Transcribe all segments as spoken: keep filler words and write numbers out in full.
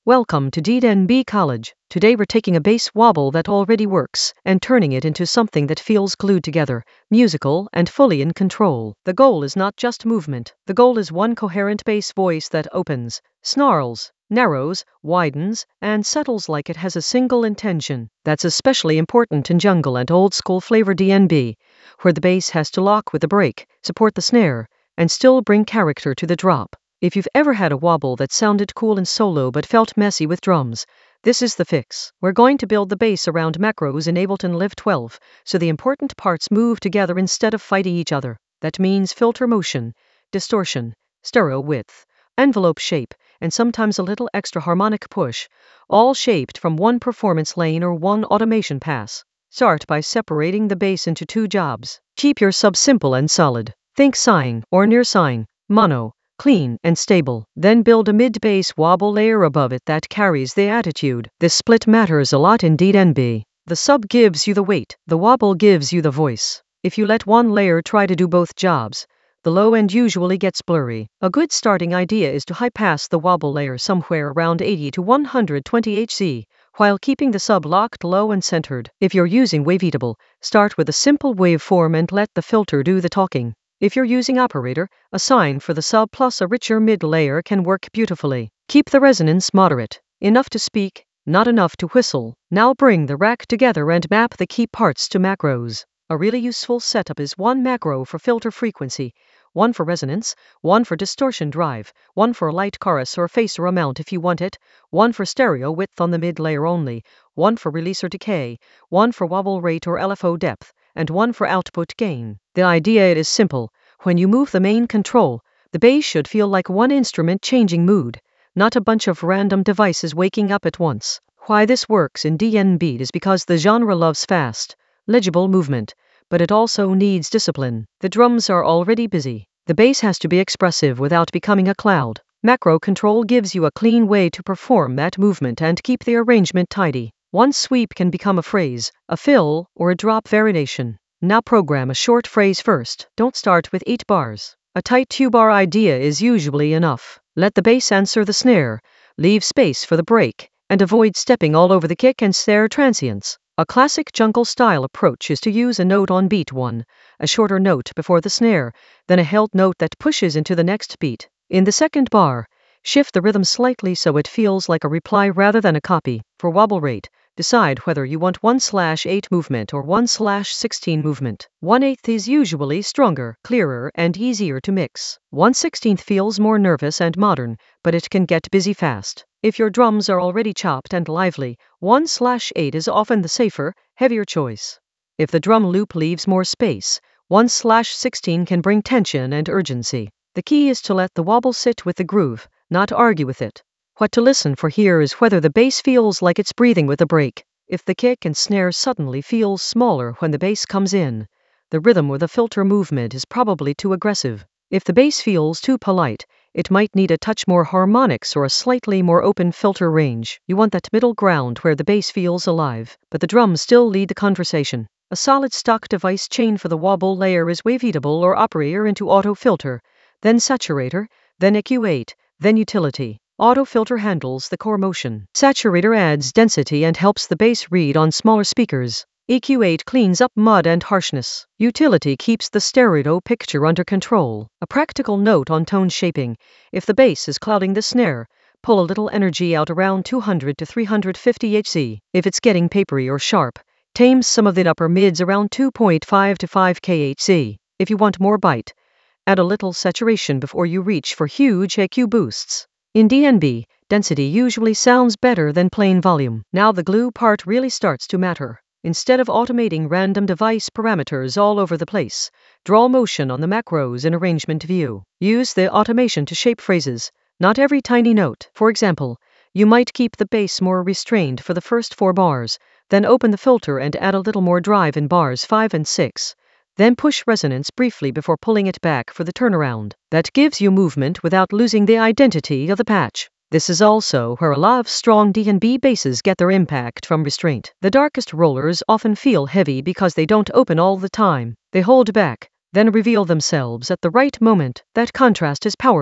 Welcome to D N B College. Today we're taking a bass wobble that already works and turning it into something that feels glued together, musical, and fully in control. The goal is not just movement. The goal is one coherent bass voice that opens, snarls, narrows, widens, and settles like it has a single intention. That's especially important in jungle and old school flavor D N B, where the bass has to lock with the break, support the snare, and still bring character to the drop. If you've ever had a wobble that sounded cool in solo but felt messy with drums, this is the fix. We're going to build the bass around macros in Ableton Live twelve, so the important parts move together instead of fighting each other. That means filter motion, distortion, stereo width, envelope shape, and sometimes a little extra harmonic push, all shaped from one performance lane or one automation pass. Start by separating the bass into two jobs. Keep your sub simple and solid. Think sighing or near sighing, mono, clean and stable. Then build a mid-bass wobble layer above it that carries the attitude. This split matters a lot in D N B. The sub gives you the weight, the wobble gives you the voice. If you let one layer try to do both jobs, the low end usually gets blurry. A good starting idea is to high pass the wobble layer somewhere around eighty to one hundred twenty hertz, while keeping the sub locked low and centered. If you're using Waveatable, start with a simple waveform and let the filter do the talking. If you're using Operator, a sine for the sub plus a richer mid layer can work beautifully. Keep the resonance moderate, enough to speak, not enough to whistle. Now bring the rack together and map the key parts to macros. A really useful setup is one macro for filter frequency, one for resonance, one for distortion drive, one for a light chorus or phaser amount if you want it, one for stereo width on the mid layer only, one for release or decay, one for wobble rate or L F O depth, and one for output gain. The idea is simple. When you move the main control, the bass should feel like one instrument changing mood, not a bunch of random devices waking up at once. Why this works in D N B is because the genre loves fast, legible movement, but it also needs discipline. The drums are already busy. The bass has to be expressive without becoming a cloud. Macro control gives you a clean way to perform that movement and keep the arrangement tidy. One sweep can become a phrase, a fill, or a drop variation. Now program a short phrase first. Don't start with eight bars. A tight two-bar idea is usually enough. Let the bass answer the snare, leave space for the break, and avoid stepping all over the kick and snare transients. A classic jungle-style approach is to use a note on beat one, a shorter note before the snare, then a held note that pushes into the next beat. In the second bar, shift the rhythm slightly so it feels like a reply rather than a copy. For wobble rate, decide whether you want one slash eight movement or one slash sixteen movement. one eighth is usually stronger, clearer, and easier to mix. one sixteenth feels more nervous and modern, but it can get busy fast. If your drums are already chopped and lively, one slash eight is often the safer, heavier choice. If the drum loop leaves more space, one slash sixteen can bring tension and urgency. The key is to let the wobble sit with the groove, not argue with it. What to listen for here is whether the bass feels like it's breathing with a break. If the kick and snare suddenly feels smaller when the bass comes in, the rhythm or the filter movement is probably too aggressive. If the bass feels too polite, it might need a touch more harmonics or a slightly more open filter range. You want that middle ground where the bass feels alive, but the drums still lead the conversation. A solid stock device chain for the wobble layer is Waveatable or Operator into Auto Filter, then Saturator, then E Q eight, then Utility. Auto Filter handles the core motion. Saturator adds density and helps the bass read on smaller speakers. E Q eight cleans up mud and harshness. Utility keeps the stereo picture under control. A practical note on tone shaping. If the bass is clouding the snare, pull a little energy out around two hundred to three hundred fifty hertz. If it's getting papery or sharp, tame some of the upper mids around two point five to five kilohertz. If you want more bite, add a little saturation before you reach for huge E Q boosts. In D N B, density usually sounds better than plain volume. Now the glue part really starts to matter. Instead of automating random device parameters all over the place, draw motion on the macros in arrangement view. Use the automation to shape phrases, not every tiny note. For example, you might keep the bass more restrained for the first four bars, then open the filter and add a little more drive in bars five and six. Then push resonance briefly before pulling it back for the turnaround. That gives you movement without losing the identity of the patch. This is also where a lot of strong D N B basses get their impact from restraint. The darkest rollers often feel heavy because they don't open all the time. They hold back, then reveal themselves at the right moment. That contrast is powerful.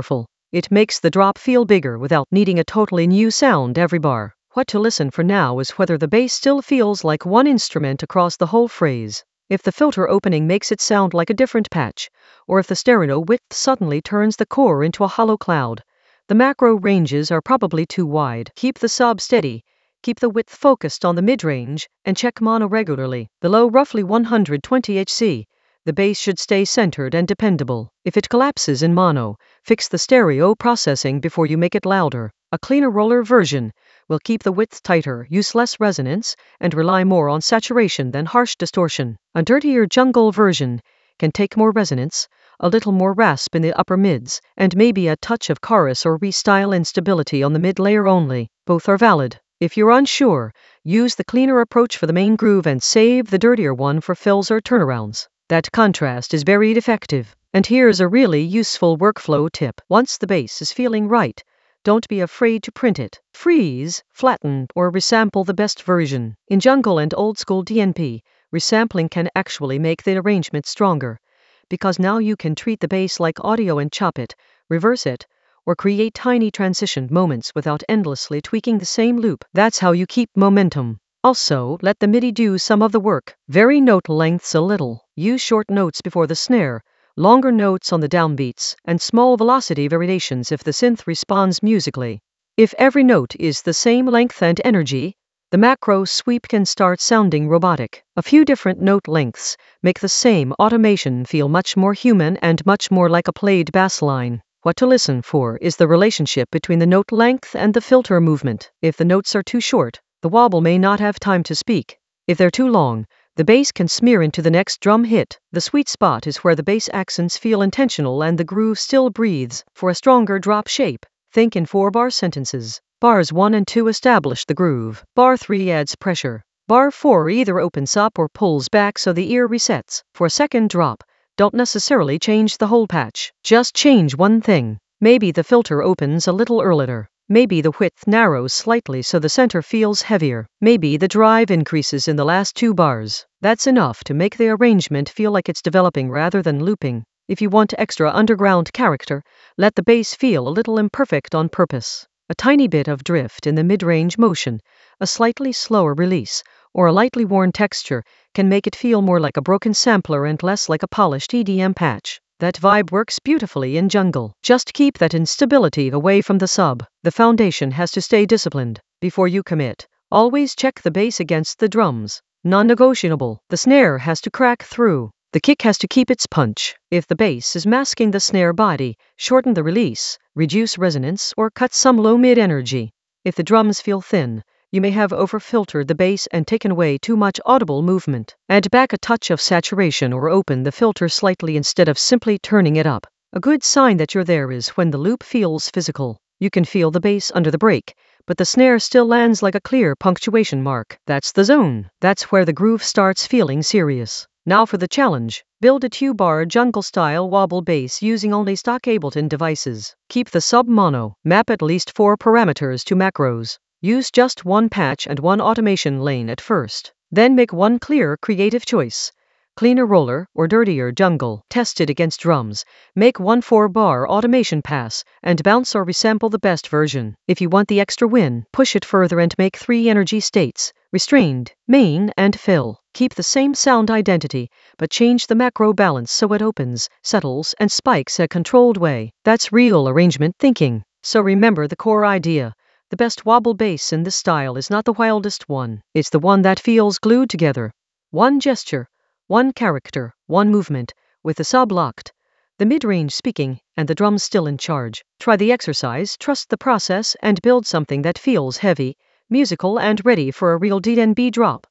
It makes the drop feel bigger without needing a totally new sound every bar. What to listen for now is whether the bass still feels like one instrument across the whole phrase. If the filter opening makes it sound like a different patch, or if the stereo width suddenly turns the core into a hollow cloud. The macro ranges are probably too wide. Keep the sub steady. Keep the width focused on the mid-range, and check mono regularly. The low roughly one hundred twenty hertz. The bass should stay centered and dependable. If it collapses in mono, fix the stereo processing before you make it louder. A cleaner roller version will keep the width tighter, use less resonance, and rely more on saturation than harsh distortion. A dirtier jungle version can take more resonance, a little more rasp in the upper mids, and maybe a touch of chorus or restyle instability on the mid layer only. Both are valid. If you're unsure, use the cleaner approach for the main groove and save the dirtier one for fills or turnarounds. That contrast is very effective. And here's a really useful workflow tip. Once the bass is feeling right, don't be afraid to print it. Freeze, flatten, or resample the best version. In jungle and old school D N P, resampling can actually make the arrangement stronger, because now you can treat the bass like audio and chop it, reverse it, or create tiny transition moments without endlessly tweaking the same loop. That's how you keep momentum. Also, let the MIDI do some of the work. Vary note lengths a little. Use short notes before the snare, longer notes on the downbeats, and small velocity variations if the synth responds musically. If every note is the same length and energy, the macro sweep can start sounding robotic. A few different note lengths make the same automation feel much more human and much more like a played bass line. What to listen for is the relationship between the note length and the filter movement. If the notes are too short, the wobble may not have time to speak. If they're too long, the bass can smear into the next drum hit. The sweet spot is where the bass accents feel intentional and the groove still breathes. For a stronger drop shape, think in four-bar sentences. Bars one and two establish the groove. Bar three adds pressure. Bar four either opens up or pulls back so the ear resets. For a second drop, don't necessarily change the whole patch. Just change one thing. Maybe the filter opens a little earlier. Maybe the width narrows slightly so the center feels heavier. Maybe the drive increases in the last two bars. That's enough to make the arrangement feel like it's developing rather than looping. If you want extra underground character, let the bass feel a little imperfect on purpose. A tiny bit of drift in the mid-range motion, a slightly slower release, or a lightly worn texture can make it feel more like a broken sampler and less like a polished E D M patch. That vibe works beautifully in jungle. Just keep that instability away from the sub. The foundation has to stay disciplined. Before you commit, always check the bass against the drums. Non-negotiable. The snare has to crack through. The kick has to keep its punch. If the bass is masking the snare body, shorten the release, reduce resonance, or cut some low-mid energy. If the drums feel thin, you may have over-filtered the bass and taken away too much audible movement. Add back a touch of saturation or open the filter slightly instead of simply turning it up. A good sign that you're there is when the loop feels physical. You can feel the bass under the break, but the snare still lands like a clear punctuation mark. That's the zone. That's where the groove starts feeling serious. Now for the challenge. Build a two-bar jungle-style wobble bass using only stock Ableton devices. Keep the sub mono. Map at least four parameters to macros. Use just one patch and one automation lane at first. Then make one clear creative choice. Cleaner roller or dirtier jungle. Test it against drums. Make one four-bar automation pass and bounce or resample the best version. If you want the extra win, push it further and make three energy states: restrained, main, and fill. Keep the same sound identity, but change the macro balance so it opens, settles, and spikes in a controlled way. That's real arrangement thinking. So remember the core idea. The best wobble bass in this style is not the wildest one. It's the one that feels glued together. One gesture, one character, one movement, with the sub locked, the mid-range speaking, and the drums still in charge. Try the exercise, trust the process, and build something that feels heavy, musical, and ready for a real D N B drop.